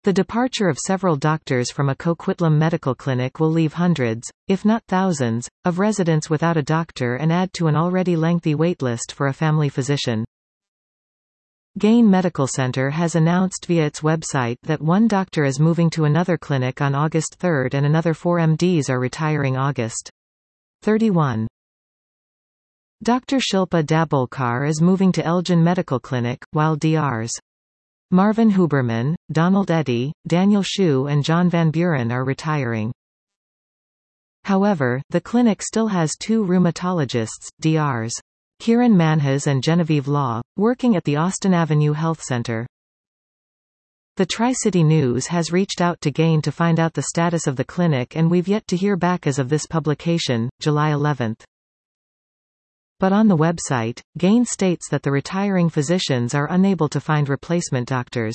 The departure of several doctors from a Coquitlam medical clinic will leave hundreds, if not thousands, of residents without a doctor and add to an already lengthy waitlist for a family physician. Gain Medical Center has announced via its website that one doctor is moving to another clinic on August 3 and another 4 MDs are retiring August 31. Dr. Shilpa Dabholkar is moving to Elgin Medical Clinic, while Drs. Marvin Huberman, Donald Eddy, Daniel Shu and John Van Buren are retiring. However, the clinic still has 2 rheumatologists, Drs. Kiran Manhas and Genevieve Law, working at the Austin Avenue Health Center. The Tri-City News has reached out to Gain to find out the status of the clinic, and we've yet to hear back as of this publication, July 11. But on the website, Gain states that the retiring physicians are unable to find replacement doctors.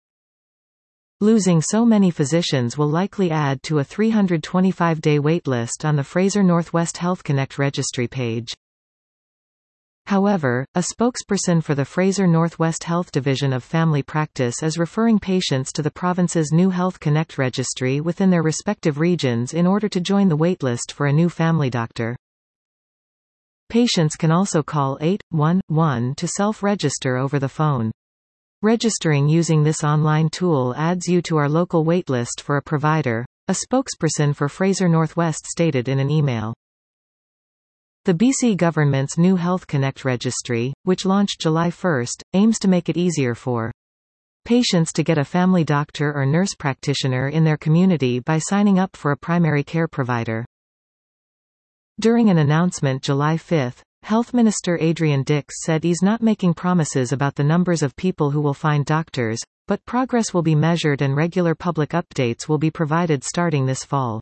Losing so many physicians will likely add to a 325-day waitlist on the Fraser Northwest Health Connect registry page. However, a spokesperson for the Fraser Northwest Health Division of Family Practice is referring patients to the province's new Health Connect registry within their respective regions in order to join the waitlist for a new family doctor. Patients can also call 811 to self-register over the phone. Registering using this online tool adds you to our local waitlist for a provider, a spokesperson for Fraser Northwest stated in an email. The BC government's new Health Connect registry, which launched July 1, aims to make it easier for patients to get a family doctor or nurse practitioner in their community by signing up for a primary care provider. During an announcement July 5, Health Minister Adrian Dix said he's not making promises about the numbers of people who will find doctors, but progress will be measured and regular public updates will be provided starting this fall.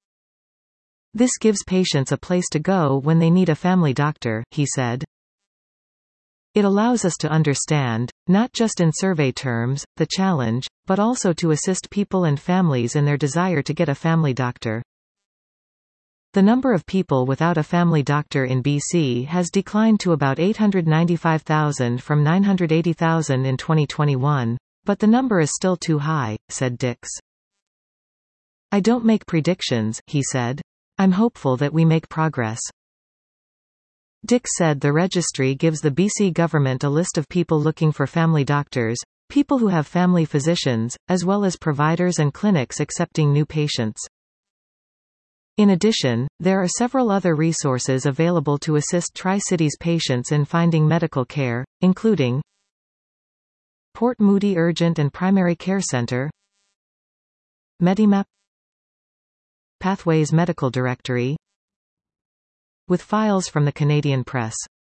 This gives patients a place to go when they need a family doctor, he said. It allows us to understand, not just in survey terms, the challenge, but also to assist people and families in their desire to get a family doctor. The number of people without a family doctor in BC has declined to about 895,000 from 980,000 in 2021, but the number is still too high, said Dix. I don't make predictions, he said. I'm hopeful that we make progress. Dix said the registry gives the BC government a list of people looking for family doctors, people who have family physicians, as well as providers and clinics accepting new patients. In addition, there are several other resources available to assist Tri-Cities patients in finding medical care, including Port Moody Urgent and Primary Care Center, Medimap, Pathways Medical Directory, with files from the Canadian Press.